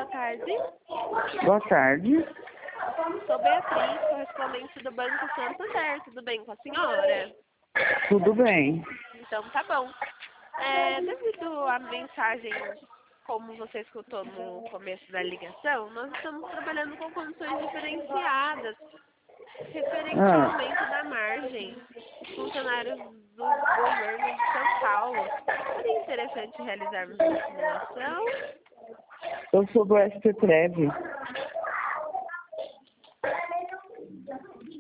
boa tarde. Boa tarde. Sou Beatriz, correspondente do Banco Santander. Tudo bem com a senhora? Tudo bem. Então tá bom. Devido à mensagem, como você escutou no começo da ligação, nós estamos trabalhando com condições diferenciadas referente ao aumento da margem dos funcionários do governo de São Paulo. Seria interessante realizarmos uma simulação? Eu sou do SPTREV.